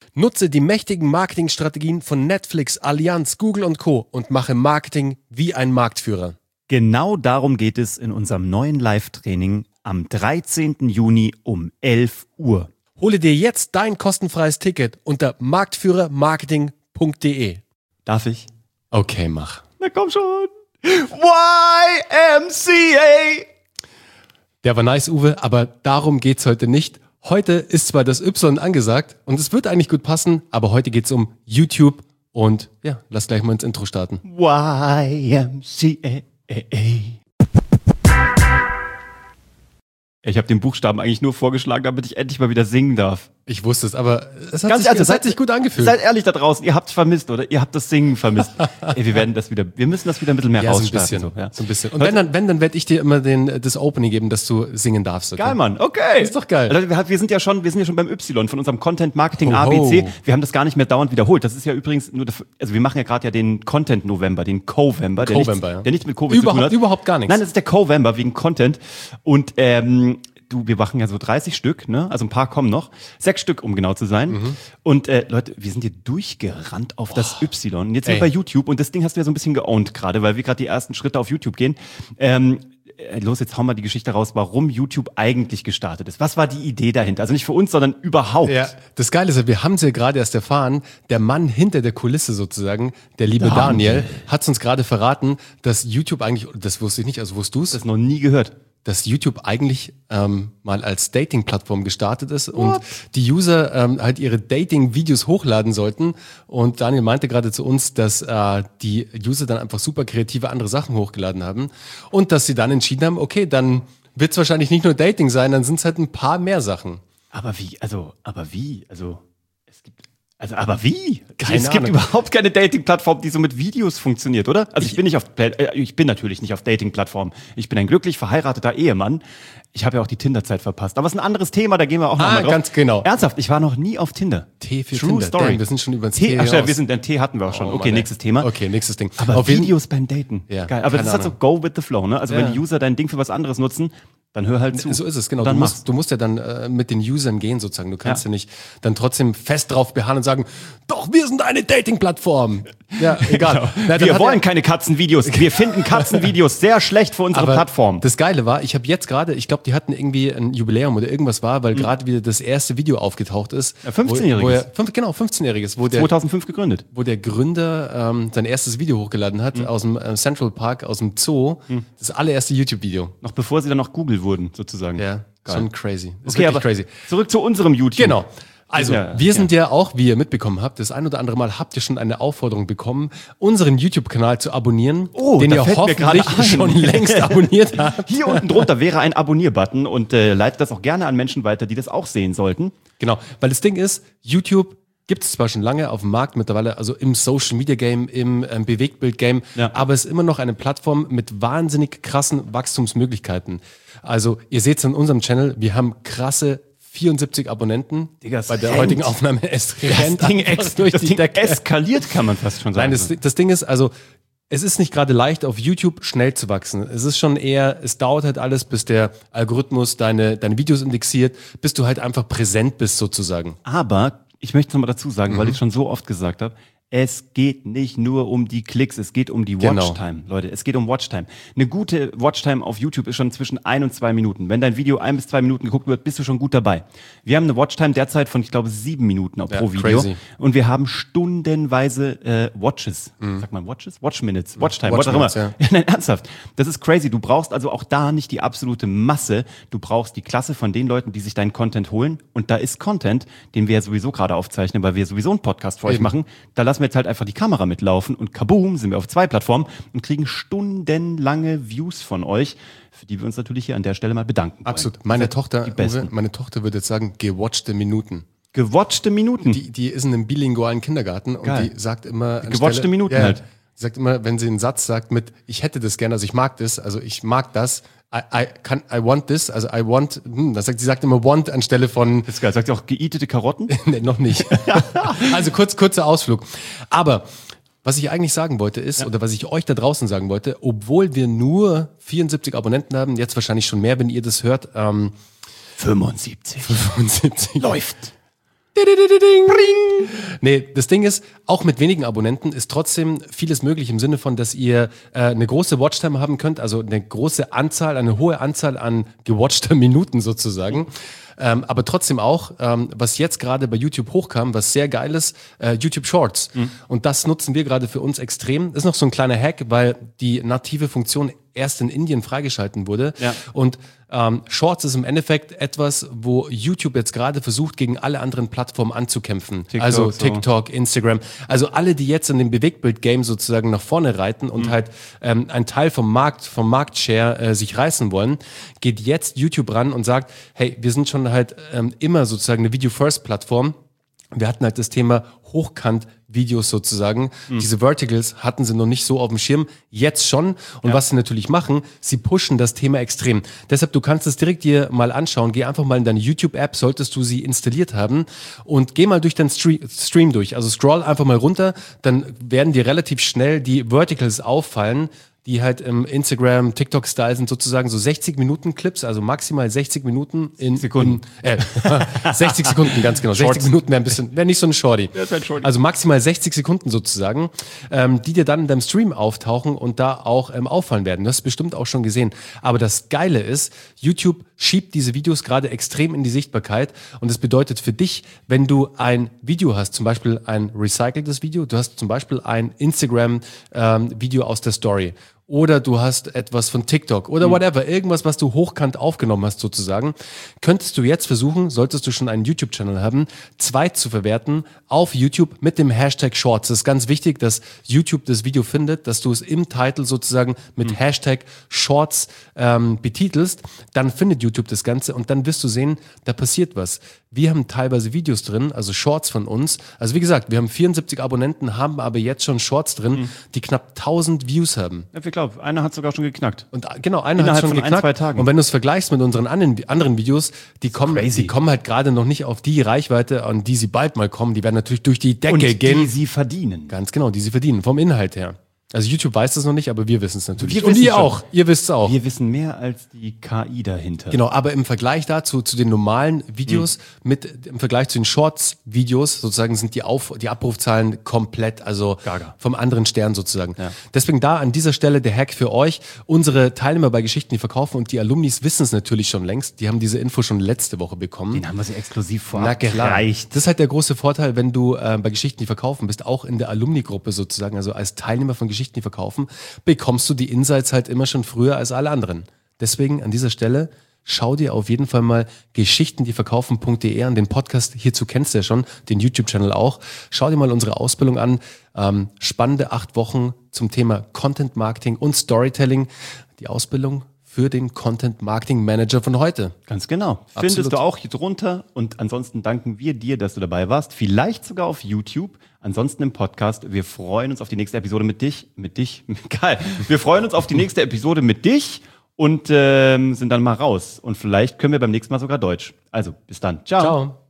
Nutze die mächtigen Marketingstrategien von Netflix, Allianz, Google und Co. und mache Marketing wie ein Marktführer. Genau darum geht es in unserem neuen Live-Training am 13. Juni um 11 Uhr. Hole dir jetzt dein kostenfreies Ticket unter marktführermarketing.de. Darf ich? Okay, mach. Na komm schon. YMCA. Der war nice, Uwe, aber darum geht's heute nicht. Heute ist zwar das Y angesagt und es wird eigentlich gut passen, aber heute geht's um YouTube und ja, lass gleich mal ins Intro starten. YMCA. Ich habe den Buchstaben eigentlich nur vorgeschlagen, damit ich endlich mal wieder singen darf. Ich wusste es, aber es hat, Hat sich gut angefühlt. Seid ehrlich da draußen, ihr habt's vermisst, oder? Ihr habt das Singen vermisst. Ey, wir müssen das wieder ein bisschen mehr rausstarten. So ein bisschen. Und dann werde ich dir immer das Opening geben, dass du singen darfst. Okay? Geil, Mann, okay. Ist doch geil. Also wir sind ja schon beim Y von unserem Content Marketing ABC. Wir haben das gar nicht mehr dauernd wiederholt. Das ist ja übrigens nur, also wir machen ja gerade ja den Content November, den Covember, der nichts mit Covid zu tun hat. Überhaupt gar nichts. Nein, das ist der Covember wegen Content. Und wir machen ja so 30 Stück, ne? Also ein paar kommen noch. 6 Stück, um genau zu sein. Mhm. Und Leute, wir sind hier durchgerannt auf das Y. Und jetzt sind wir bei YouTube. Und das Ding hast du ja so ein bisschen geowned gerade, weil wir gerade die ersten Schritte auf YouTube gehen. Jetzt hau mal die Geschichte raus, warum YouTube eigentlich gestartet ist. Was war die Idee dahinter? Also nicht für uns, sondern überhaupt. Ja, das Geile ist ja, wir haben es ja gerade erst erfahren, der Mann hinter der Kulisse sozusagen, der liebe Daniel, hat es uns gerade verraten, dass YouTube eigentlich, das wusste ich nicht, also wusstest du es? Das noch nie gehört. Dass YouTube eigentlich mal als Dating-Plattform gestartet ist und die User halt ihre Dating-Videos hochladen sollten. Und Daniel meinte gerade zu uns, dass die User dann einfach super kreative andere Sachen hochgeladen haben und dass sie dann entschieden haben, okay, dann wird es wahrscheinlich nicht nur Dating sein, dann sind es halt ein paar mehr Sachen. Aber wie? Keine es gibt Ahnung. überhaupt keine Dating-Plattform, die so mit Videos funktioniert, oder? Also ich bin natürlich nicht auf Dating-Plattformen. Ich bin ein glücklich verheirateter Ehemann. Ich habe ja auch die Tinder-Zeit verpasst. Aber es ist ein anderes Thema, da gehen wir auch noch mal drauf. Ganz genau. Ernsthaft, ich war noch nie auf Tinder. T für True Tinder. Story. Damn, wir sind schon über den T. Den T hatten wir auch schon. Oh, okay, Mann, nächstes Thema. Okay, nächstes Ding. Aber auf Videos beim Daten. Ja, geil. Aber das ist halt so go with the flow, ne? Also wenn die User dein Ding für was anderes nutzen, dann hör halt zu. So ist es, genau. Dann Du musst ja dann mit den Usern gehen sozusagen. Du kannst ja nicht dann trotzdem fest drauf beharren und sagen, doch, wir sind eine Dating-Plattform. Ja, egal. Na, wir wollen keine Katzenvideos. Wir finden Katzenvideos sehr schlecht für unsere Plattform. Das Geile war, ich habe jetzt gerade, ich glaube, die hatten irgendwie ein Jubiläum oder irgendwas war, weil gerade wieder das erste Video aufgetaucht ist. Ja, 15-Jähriges. 15-Jähriges. 2005 gegründet. Wo der Gründer sein erstes Video hochgeladen hat aus dem Central Park, aus dem Zoo. Das allererste YouTube-Video. Noch bevor sie dann noch Google wurden, sozusagen. Ja, geil. Schon crazy. Ist okay, aber crazy. Zurück zu unserem YouTube. Genau. Also, wir sind ja auch, wie ihr mitbekommen habt, das ein oder andere Mal habt ihr schon eine Aufforderung bekommen, unseren YouTube-Kanal zu abonnieren, den ihr hoffentlich schon längst abonniert habt. Hier unten drunter wäre ein Abonnier-Button und leitet das auch gerne an Menschen weiter, die das auch sehen sollten. Genau, weil das Ding ist, YouTube gibt es zwar schon lange auf dem Markt mittlerweile, also im Social-Media-Game, im Bewegtbild-Game, aber es ist immer noch eine Plattform mit wahnsinnig krassen Wachstumsmöglichkeiten. Also, ihr seht es an unserem Channel, wir haben krasse 74 Abonnenten. Digga, bei der heutigen Aufnahme. Es rennt durch die Decke. Eskaliert, kann man fast schon sagen. Nein, das Ding ist, also es ist nicht gerade leicht, auf YouTube schnell zu wachsen. Es ist schon eher, es dauert halt alles, bis der Algorithmus deine Videos indexiert, bis du halt einfach präsent bist sozusagen. Aber ich möchte es nochmal dazu sagen, weil ich es schon so oft gesagt habe, es geht nicht nur um die Klicks, es geht um die Watchtime, Leute. Es geht um Watchtime. Eine gute Watchtime auf YouTube ist schon zwischen 1 und 2 Minuten. Wenn dein Video 1 bis 2 Minuten geguckt wird, bist du schon gut dabei. Wir haben eine Watchtime derzeit von, ich glaube, 7 Minuten pro Video. Crazy. Und wir haben stundenweise Watches. Sagt man Watches? Watch-Minutes. Watchtime, was auch immer. Ja. Nein, ernsthaft. Das ist crazy. Du brauchst also auch da nicht die absolute Masse. Du brauchst die Klasse von den Leuten, die sich deinen Content holen. Und da ist Content, den wir ja sowieso gerade aufzeichnen, weil wir sowieso einen Podcast für euch machen. Da lassen wir jetzt halt einfach die Kamera mitlaufen und kaboom, sind wir auf 2 Plattformen und kriegen stundenlange Views von euch, für die wir uns natürlich hier an der Stelle mal bedanken wollen. Absolut. Meine Tochter würde jetzt sagen, gewatchte Minuten. Gewatchte Minuten? Die ist in einem bilingualen Kindergarten und die sagt immer... Gewatchte Minuten halt. Die sagt immer, wenn sie einen Satz sagt mit, ich hätte das gerne, also ich mag das, I want this, also I want, sie sagt immer want anstelle von... Das ist geil, sagt sie auch geeatete Karotten? Nee, noch nicht. Also kurzer Ausflug. Aber was ich eigentlich sagen wollte ist, oder was ich euch da draußen sagen wollte, obwohl wir nur 74 Abonnenten haben, jetzt wahrscheinlich schon mehr, wenn ihr das hört. 75. Läuft. Nee, das Ding ist, auch mit wenigen Abonnenten ist trotzdem vieles möglich im Sinne von, dass ihr eine große Watchtime haben könnt, also eine hohe Anzahl an gewatchter Minuten sozusagen. Aber trotzdem auch, was jetzt gerade bei YouTube hochkam, was sehr geil ist, YouTube Shorts. Und das nutzen wir gerade für uns extrem. Ist noch so ein kleiner Hack, weil die native Funktion erst in Indien freigeschalten wurde. Ja. Und Shorts ist im Endeffekt etwas, wo YouTube jetzt gerade versucht, gegen alle anderen Plattformen anzukämpfen. TikTok, Instagram. Also alle, die jetzt in dem Bewegtbild-Game sozusagen nach vorne reiten und halt einen Teil vom Marktshare sich reißen wollen, geht jetzt YouTube ran und sagt, hey, wir sind schon halt immer sozusagen eine Video-First-Plattform. Wir hatten halt das Thema Hochkant-Videos sozusagen. Diese Verticals hatten sie noch nicht so auf dem Schirm, jetzt schon. Und was sie natürlich machen, sie pushen das Thema extrem. Deshalb, du kannst es direkt dir mal anschauen. Geh einfach mal in deine YouTube-App, solltest du sie installiert haben und geh mal durch deinen Stream durch. Also scroll einfach mal runter, dann werden dir relativ schnell die Verticals auffallen, die halt im Instagram, TikTok-Style sind, sozusagen so 60-Minuten-Clips, also maximal 60 Minuten in Sekunden. 60 Sekunden, ganz genau. Shorts. 60 Minuten wäre nicht so ein Shorty. Also maximal 60 Sekunden sozusagen, die dir dann in deinem Stream auftauchen und da auch auffallen werden. Das hast du bestimmt auch schon gesehen. Aber das Geile ist, YouTube schiebt diese Videos gerade extrem in die Sichtbarkeit und das bedeutet für dich, wenn du ein Video hast, zum Beispiel ein recyceltes Video, du hast zum Beispiel ein Instagram-Video aus der Story oder du hast etwas von TikTok oder whatever, irgendwas, was du hochkant aufgenommen hast sozusagen, könntest du jetzt versuchen, solltest du schon einen YouTube-Channel haben, zweit zu verwerten auf YouTube mit dem Hashtag Shorts. Das ist ganz wichtig, dass YouTube das Video findet, dass du es im Titel sozusagen mit Hashtag Shorts betitelst, dann findet YouTube das Ganze und dann wirst du sehen, da passiert was. Wir haben teilweise Videos drin, also Shorts von uns. Also wie gesagt, wir haben 74 Abonnenten, haben aber jetzt schon Shorts drin, die knapp 1000 Views haben. Ja, ich glaube, einer hat sogar schon geknackt. Und genau, einer hat schon geknackt. 1-2 Tagen. Und wenn du es vergleichst mit unseren anderen Videos, die kommen halt gerade noch nicht auf die Reichweite, an die sie bald mal kommen. Die werden natürlich durch die Decke gehen. Und die sie verdienen. Ganz genau, die sie verdienen, vom Inhalt her. Also YouTube weiß das noch nicht, aber wir wissen es natürlich. Und ihr auch. Ihr wisst es auch. Wir wissen mehr als die KI dahinter. Genau, aber im Vergleich dazu, zu den normalen Videos, im Vergleich zu den Shorts-Videos, sozusagen sind die Abrufzahlen komplett, also vom anderen Stern sozusagen. Ja. Deswegen da an dieser Stelle der Hack für euch. Unsere Teilnehmer bei Geschichten, die verkaufen und die Alumnis wissen es natürlich schon längst. Die haben diese Info schon letzte Woche bekommen. Den haben wir sie exklusiv vorab gereicht. Das ist halt der große Vorteil, wenn du bei Geschichten, die verkaufen bist, auch in der Alumni-Gruppe sozusagen, also als Teilnehmer von Geschichten, die verkaufen, bekommst du die Insights halt immer schon früher als alle anderen. Deswegen an dieser Stelle, schau dir auf jeden Fall mal geschichtendieverkaufen.de an. Den Podcast hierzu kennst du ja schon, den YouTube-Channel auch. Schau dir mal unsere Ausbildung an. Spannende 8 Wochen zum Thema Content Marketing und Storytelling. Die Ausbildung für den Content Marketing Manager von heute. Ganz genau. Absolut. Findest du auch hier drunter. Und ansonsten danken wir dir, dass du dabei warst. Vielleicht sogar auf YouTube. Ansonsten im Podcast. Wir freuen uns auf die nächste Episode mit dich. Geil. Wir freuen uns auf die nächste Episode mit dich und sind dann mal raus. Und vielleicht können wir beim nächsten Mal sogar Deutsch. Also, bis dann. Ciao. Ciao.